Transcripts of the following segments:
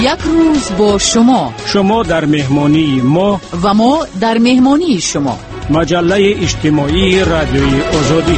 یک روز با شما در مهمانی ما و ما در مهمانی شما. مجله اجتماعی رادیوی آزادی.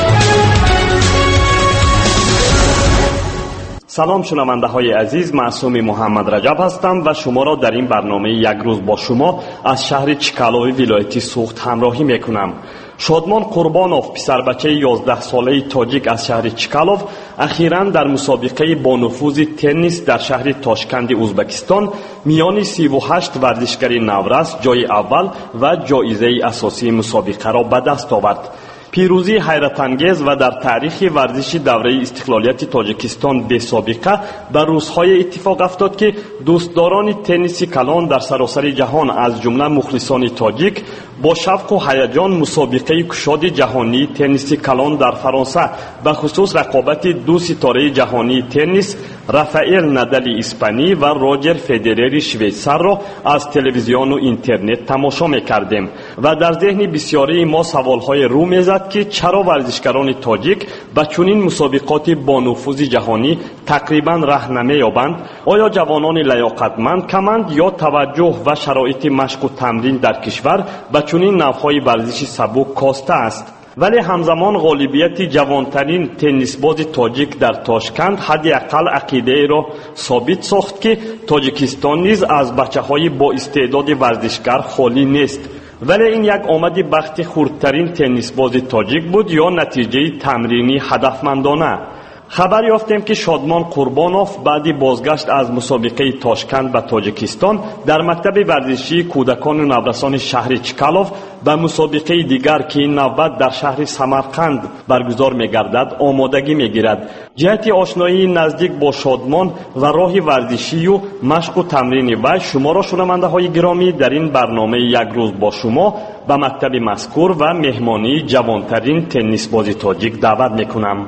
سلام شنونده های عزیز، معصوم محمد رجب هستم و شما را در این برنامه یک روز با شما از شهر چکالوی ولایت سوخت همراهی میکنم. شادمان قربانوف، پسر بچه 11 ساله تاجیک از شهر چکالوف، اخیراً در مسابقه با نفوذ تنیس در شهر تاشکند ازبکستان میان 38 ورزشکار نورس جای اول و جایزه اساسی مسابقه را به دست آورد. پیروزی حیرت انگیز و در تاریخ ورزش دوره استقلالیت تاجیکستان به سابقه در روزهای اتفاق افتاد که دوستداران تنیس کلان در سراسر جهان از جمله مخلصان تاجیک با شوق و هیجان مسابقه کشاد جهانی تنیس کلان در فرانسه به خصوص رقابت دو ستاره جهانی تنیس رافائل ندال اسپانی و روجر فدرر شویسر را از تلویزیون و اینترنت تماشا می‌کردیم و در ذهن بسیاری ما سوال‌های رو می‌زد که چرا ورزشکاران تاجیک به چنین مسابقات با نفوذ جهانی تقریباً راه نمی‌یابند؟ آیا جوانان لیاقتمند کمند یا توجه و شرایط مشق و تمرین در کشور به چنین نوع‌های ورزش سبک کاسته است؟ ولی همزمان غالبیت جوانترین تنیس باز تاجیک در تاشکند حداقل عقیده را ثابت ساخت که تاجیکستان نیز از بچه‌های با استعداد ورزشکار خالی نیست. ولی این یک آمد بخت خردترین تنیس باز تاجیک بود یا نتیجه تمرینی هدفمندانه؟ خبر یافتیم که شادمان قربانوف بعد بازگشت از مسابقه تاشکند به تاجیکستان در مکتب ورزشی کودکان و نورسان شهر چکالوف به مسابقه دیگر که این نوبت در شهر سمرقند برگزار می‌گردد آمادگی می‌گیرد. جهت آشنایی نزدیک با شادمان و راه ورزشی و مشق و تمرین وی شما را شنونده‌های گرامی در این برنامه یک روز با شما به مکتب مذکور و مهمانی جوانترین تنیس باز تاجیک دعوت می‌کنم.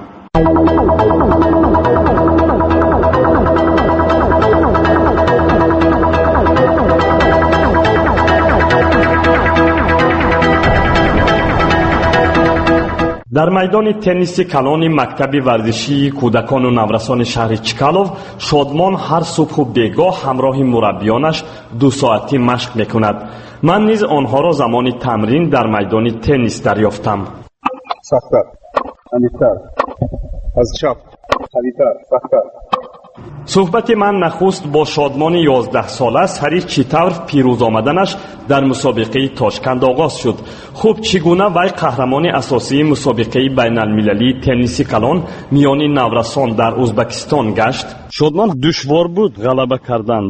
در میدان تنیس کلان مکتب ورزشی کودکان و نورسان شهر چکالوف شادمان هر صبح و بیگاه همراه مربیانش 2 ساعتی مشق میکند. من نیز آنها را زمان تمرین در میدان تنیس دریافتم. سخت‌تر، عمیق‌تر، از چپ، قوی‌تر، سخت‌تر. صحبت من نخست با شادمان 11 ساله سری چطور پیروز آمدنش در مسابقه تاشکند آغاز شد. خوب چگونه وی قهرمان اساسی مسابقه بین المللی تنیس کلان میان نورسان در ازبکستان گشت؟ شادمان دشوار بود غلبه کردن؟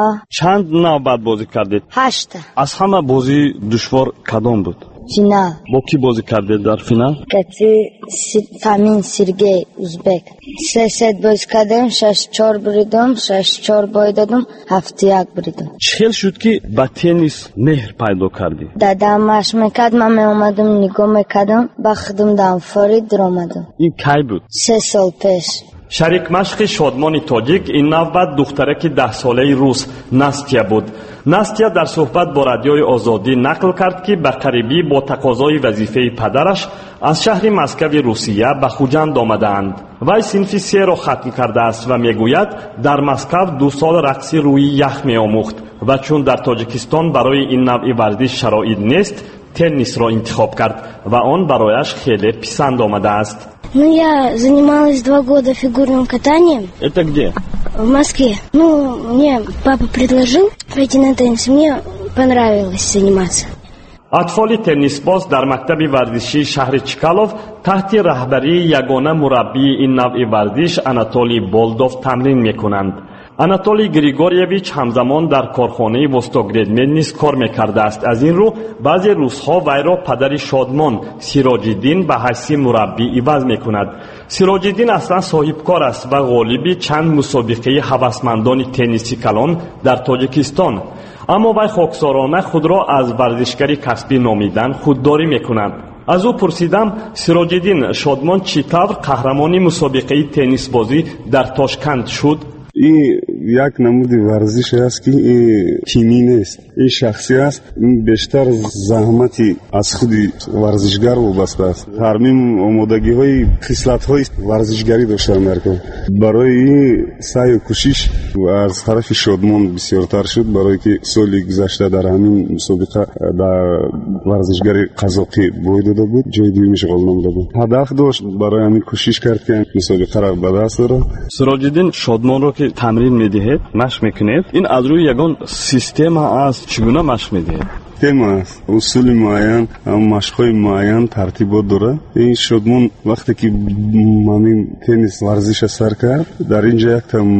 چند نوبت بازی کردید؟ 8. از همه بازی دشوار کدام بود؟ فینال. با کی بازی کردید در فینال؟ کتی فامین سرگی ازبک. 3 ست بازی کردم، 6-4 بریدم، 6-4 بایدادم، 7-1 بریدم. چهل شد که با تنیس مهر پیدا کردی؟ دادم مشق میکرد، من اومدم نگاه میکردم، بخدم دام فرید در اومدم. این کی بود؟ 3 سال پیش. شریک مشق شادمان تاجیک این نوبت دخترک 10 ساله روس ناستیا بود. ناستیا در صحبت با رادیوی آزادی نقل کرد که به قریبی با تقاضای وظیفه پدرش از شهر مسکو روسیه به خوجند آمدند. وی صنف 3 را ختم کرده است و میگوید در مسکو 2 سال رقص روی یخ میآموخت و چون در تاجیکستان برای این نوع ورزش شرایط نیست تنیس را انتخاب کرد و آن برایش خیلی پسند آمده است. Я занималась 2 года фигурным катанием. Это где? В Москве. Мне папа предложил пойти на теннис. Мне понравилось заниматься. اطفال تنیس باز در مکتب ورزشی شهر چکالوف تحت رهبری یگانه مربی این نوع ورزش آناتولی بولدوف تمرین میکنند. آناتولی گریگوریویچ همزمان در کارخانه وستوگرادمید نیز کار میکرده است. از این رو بعضی روزها وی را پدر شادمان سیراج‌الدین به حیث مربی عوض میکند. سیراج‌الدین اصلا صاحب کار است و غالب چند مسابقه هوسمندان تنیس کلان در تاجیکستان، اما وی خاکسارانه خود را از ورزشکاری کسبی نامیدن خودداری میکند. از او پرسیدم سیراج‌الدین شادمان چطور قهرمان مسابقه تنیس بازی در تاشکند شد؟ این یک نمود ورزش است که تیمی نیست. این شخصی است. بیشتر زحمتی از خود ورزشگر وابسته است. ترمیم آمادگی‌های خصلت‌های ورزشگری داشته مرکز. برای سعی و کوشش از طرف شادمان بسیارتر شد، برای که سال گذشته در همین مسابقه در ورزشگری قزاقی بوی داده بود، جای دومی شغل نموده بود. هدف داشت، برای همین کوشش کرد که مسابقه را به دست بیاره. سراج‌الدین، شادمان رو که تمرین میدهید، مشق میکنید، این از روی یگان سیستم است، چگونه مشق میدهید؟ سیستم است، اصول معین، مشق‌های معین، ترتیبات داره. این شادمان وقتی که همین تنیس ورزش سر کرد، در اینجا یک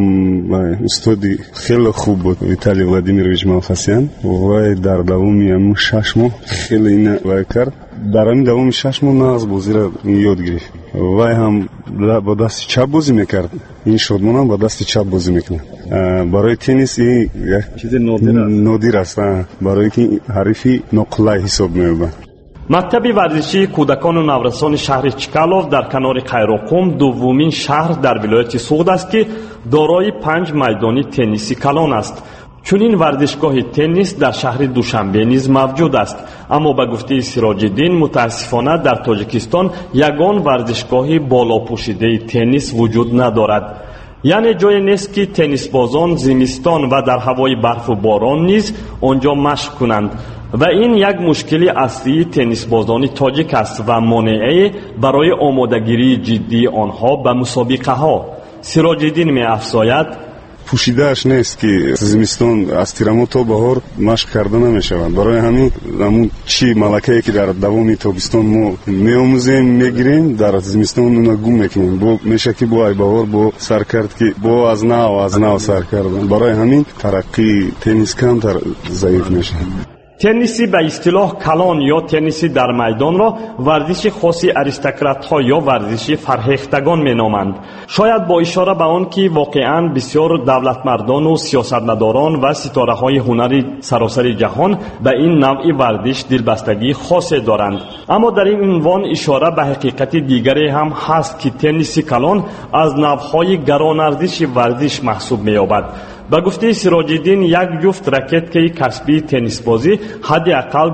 استادی خیلی خوب بود، ویتالی ولادیمیروویچ مافاسیان، و در دوام 6 ماه خیلی این کرد. در همین دوام 6 ماه ناز بازی را یاد گرفت. وای هم با دست چپ بازی میکرد. این شادمان هم با دست چپ بازی میکنه. برای تنیس این یک چیز نادر است، برای که حریفی نقله حساب می‌یابد. مکتب ورزشی کودکان و نورسان شهر چکالوف در کنار قیروقوم دومین شهر در ولایت سوغد است که دارای 5 میدان تنیسی کلان است. چنین ورزشگاه تنیس در شهر دوشنبه نیز موجود است، اما به گفته سراج‌الدین متاسفانه در تاجیکستان یگان ورزشگاه بالا پوشیده تنیس وجود ندارد. یعنی جای نیست که تنیس بازان زمستان و در هوای برف و باران نیز آنجا مشق کنند و این یک مشکلی اصلی تنیس بازان تاجیک است و مانعی برای آمادگیری جدی آنها به مسابقه ها. سراج‌الدین می افزاید پوشیدهش نیست که زمستان از تیرمو تا بهار مشق کرده نمیشود. برای همون چی ملکه‌ای که در دوام تابستان ما میآموزیم میگیریم، در زمستان اون گم میکنیم. با میشه که با بهار با سر کرد که با از نو سر کردن. برای همین ترقی تنیس کمتر ضعیف میشه. تنیسی به اصطلاح کلان یا تنیسی در میدان را ورزش خاصی اریستوکرات ها یا ورزش فرهیختگان می نامند. شاید با اشاره به آن که واقعا بسیار دولتمردان و سیاستمداران و ستاره های هنری سراسر جهان به این نوع ورزش دلبستگی خاصی دارند. اما در این عنوان اشاره به حقیقت دیگری هم هست که تنیسی کلان از نوعهای گرانارزش ورزش محسوب می یابد. به گفته سراج‌الدین یک جفت رکت کسبی تنیس بازی حداقل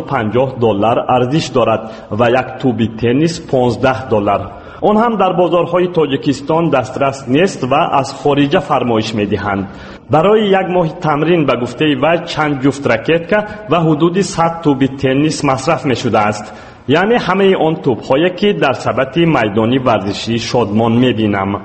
$250 ارزش دارد و یک توپ تنیس $15. آن هم در بازارهای تاجیکستان دسترس نیست و از خارج فرمایش می‌دهند. برای یک ماه تمرین به گفته وی چند جفت رکت و حدود 100 توپ تنیس مصرف می‌شده است. یعنی همه آن توپ‌هایی که در سبد میدانی ورزشی شادمان می‌بینم.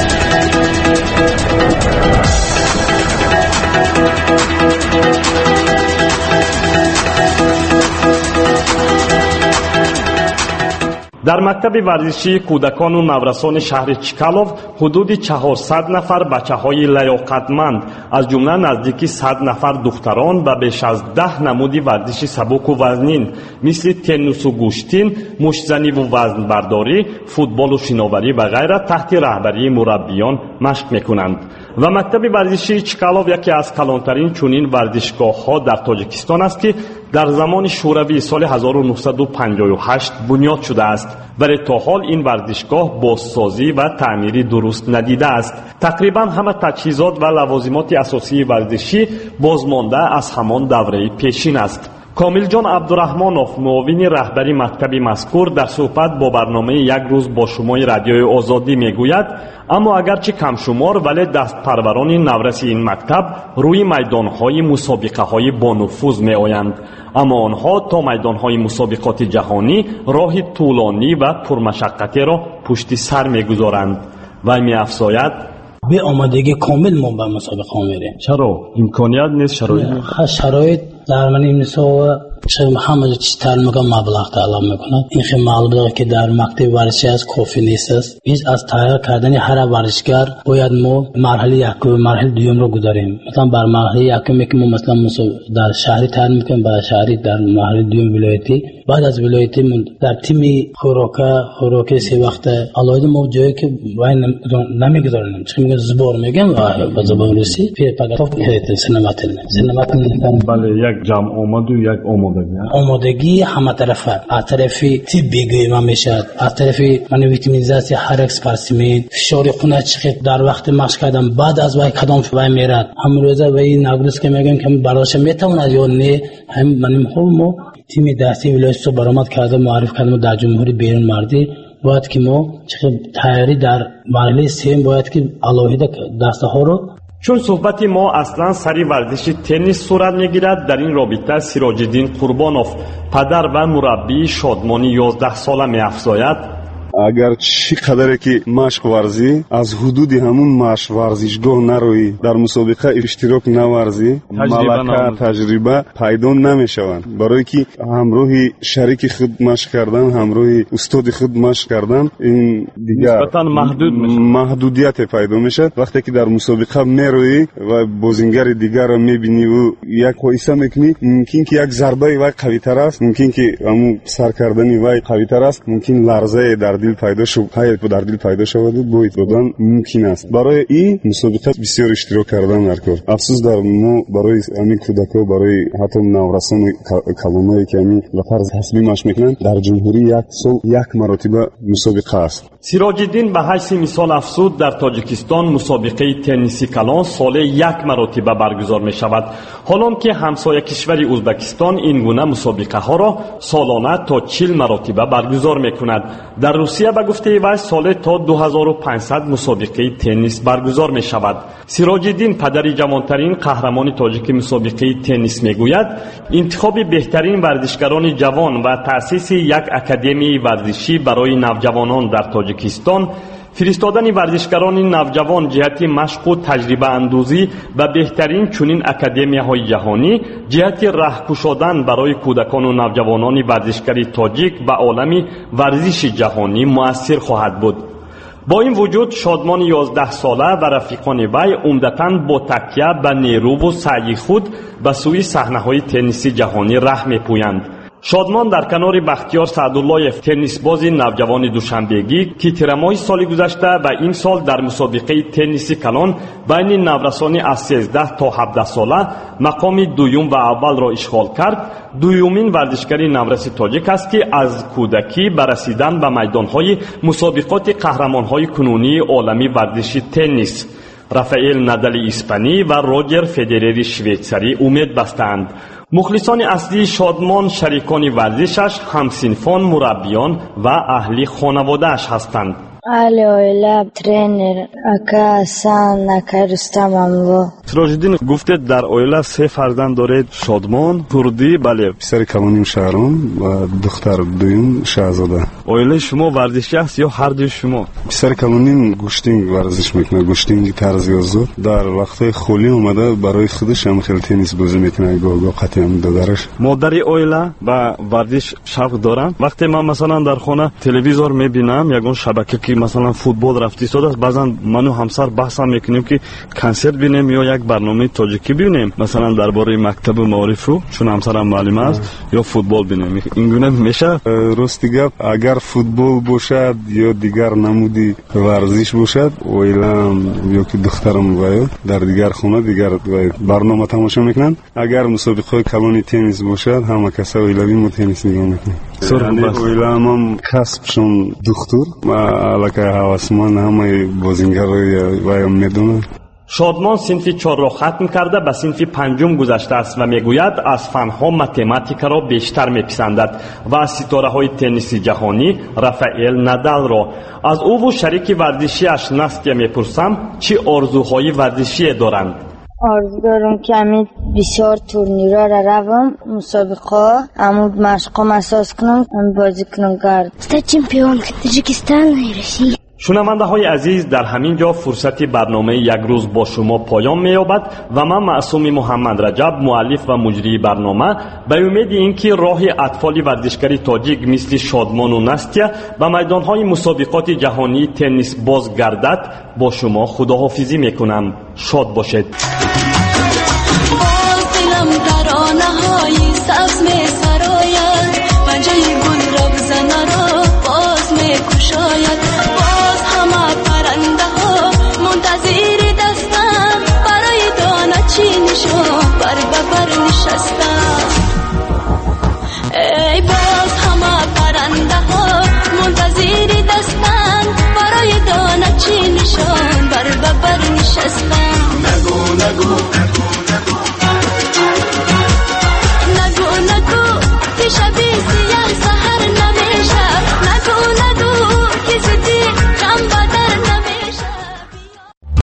در مکتب ورزشی کودکان و نورسان شهر چکالوف حدود 400 نفر بچه‌های لیاقتمند از جمله نزدیکی 100 نفر دختران و بیش از 10 نمودی ورزش سبک و وزنین مثل تنیس و گوشتین، مشت‌زنی و وزن برداری، فوتبال و شناوری و غیره تحت رهبری مربیان مشق می‌کنند. و مکتب ورزشی چکالوف یکی از کلانترین چنین ورزشگاه‌ها در تاجیکستان است که در زمان شوروی سال 1958 بنیاد شده است، ولی تا حال این ورزشگاه بازسازی و تعمیری درست ندیده است. تقریبا همه تجهیزات و لوازمات اساسی ورزشی بازمانده از همان دوره پیشین است. کامل جان عبدالرحمانوف، معاون رهبری مکتب مذکور، در صحبت با برنامه یک روز با شما رادیوی آزادی میگوید اما اگرچه کم شمار ولی دست پروران نورس این مکتب روی میدانهای مسابقه های با نفوذ می آیند، اما آنها تا میدانهای مسابقات جهانی راه طولانی و پرمشقتی را پشت سر می گذارند. و می افزاید به آمادگی کامل ما به مسابقه میریم. چرا؟ امکانیت نیست؟ شرایط در من این شاید همه چیز تعلیم مبلغ تعلیم میکنند. این خیلی مبلغ که در مکتب ورزشی از کافی نیست است. biz از تهیه کردن هر ورزشگر باید ما مرحله یکم و مرحله دوم رو گذاریم. مثلا بر مرحله یکم که ما مثلا در شهری تعلیم میکنیم، برای شهری در مرحله دوم ولایتی، بعد از ولایتی در تیم خوراک سه وقت علایده ما جایی که وای نمیگذاریم، چون میگن زبار میگن و زبان روسی پیر پگاتوف سینماتل بله یک جمع آمد و یک آماده آمادگی همه طرفه، از طرف تیب بیگیما میشد، از طرف من ویتامینیزاسی هر اسپرسیمین، فشار خون چقدر در وقت مشق کردم بعد از وای کدام وای میرد، همروزه وای نگروز که میگن که برداشت میتواند یا نه، هم منیم هم تیم دستی ولایت برآمد کرده معرف کردم در جمهوری بیرون مردی باید که ما چقدر تیاری در مرحله سیم باید که علاوه دسته ها رو چون صحبت ما اصلا سری ورزش تنیس صورت میگیرد در این رابطه سیراج‌الدین قربانوف پدر و مربی شادمانی 11 ساله می‌افزاید اگر چی قدره که مشق ورزی از حدود همون مشق ورزشگاه نروی در مسابقه اشتراک نورزی ملکه تجربه پیدا نمیشوند برای که همراه شریک خود مشق کردن همراه استاد خود مشق کردن این دیگر نسبتاً محدود میشه محدودیت پیدا میشه وقتی که در مسابقه میروی و بازیگر دیگر رو میبینی و یک قایسه میکنی ممکن که یک ضربه وای قوی تر است ممکن که همون سر کردنی وای قوی تر است ممکن لرزه در دل پیدا شد در دل پیدا شود و باید دادن ممکن است برای این مسابقه بسیار اشتراک کردن درکار افسوس در ما برای همین کودکا برای حتی نورسان کلانایی که همین لفظ حسبی مشق میکنن در جمهوری یک سال یک مرتبه مسابقه است سیراج‌الدین به حیث مثال افزود در تاجیکستان مسابقه تنیسی کلان سال یک مرتبه برگزار می شود حالان که همسایه کشور ازبکستان این گونه مسابقه ها را سالانه تا 40 مرتبه برگزار می کند در روسیه به گفته وی سال تا 2500 مسابقه تنیس برگزار می شود سیراج‌الدین پدری جوانترین قهرمان تاجیک مسابقه تنیس می گوید انتخاب بهترین ورزشکاران جوان و تأسیس یک اکادمی ورزشی برای نوجوانان در تاجیکستان فرستادن ورزشکاران نوجوان جهت مشق و تجربه اندوزی و بهترین چنین اکادمی‌های جهانی جهت راه گشودن برای کودکان و نوجوانان ورزشکاری تاجیک به عالم ورزش جهانی مؤثر خواهد بود با این وجود شادمان 11 ساله و رفیقان وی عمدتاً با تکیه به نیرو و سعی خود به سوی صحنه‌های تنیسی جهانی راه می‌پویند شادمان در کنار بختیار سعدالله‌یف تنیس باز نوجوان دوشنبهگی که تیرماه سال گذشته و این سال در مسابقه تنیسی کلان بین نورسان از 13 تا 17 ساله مقام دوم و اول را اشغال کرد دومین ورزشکار نورس تاجیک است که از کودکی به رسیدن به میدان‌های مسابقات قهرمان‌های کنونی عالمی ورزش تنیس رافائل ندال اسپانی و روجر فدرر شویتساری امید بستند مخلصان اصلی شادمان شریکان ورزشش همسنفان مربیان و اهل خانواده‌اش هستند اهل اویلا ترینر اکا سان اکا رستم امو سیراج‌الدین گفته در اویلا 3 فرزند دارید شادمان کردی بله پسر کلانیم شهرام و دختر دویم شاهزاده اویلا شما ورزشی است یا هر دوی شما پسر کلانیم گوشتینگ ورزش میکنه گوشتینگ طرز یازو در وقت خالی اومده برای خودش هم خیلی تنیس بازی میکنه گاه قطعی هم دادرش مادر اویلا با ورزش شوق دارم وقتی من مثلا در خانه تلویزیون میبینم یگان شبکه که مثلا فوتبال رفتی شده است بعضا من و همسر بحث هم میکنیم که کنسرت ببینیم یا یک برنامه تاجیکی ببینیم مثلا درباره مکتب معارف رو چون همسرم معلم است یا فوتبال ببینیم این گونه میشه راست گپ اگر فوتبال باشد یا دیگر نمودی ورزش باشد اویلا یا که دخترم باید در دیگر خونه دیگر برنامه تماشا میکنن اگر مسابقه کلانی تنیس باشد همه کسا اویلاوی ما تنیس نگاه میکنن اویلا هم کسبشون دختر و که حواسمان همه بازیگر رو میدونه شادمان صنف 4 را ختم کرده به صنف 5 گذشته است و میگوید از فنها متماتیک را بیشتر میپسندد و از ستاره های تنیس جهانی رافائل ندال را از او و شریک ورزشیش ناستیا میپرسم چی آرزوهای ورزشی دارند آرزو دارم که همین بسیار تورنیرها را روم مسابقه عمود مشقام اساس کنم بازی کنم گرد چمپیون تاجیکستان رسید شنونده های عزیز در همین جا فرصت برنامه یک روز با شما پایان می‌یابد و من معصوم محمد رجب مؤلف و مجری برنامه به امید اینکه راه اطفال ورزشکاری تاجیک مثل شادمان و نستیا به میدان‌های مسابقات جهانی تنیس باز گردد با شما خداحافظی میکنم شاد باشید.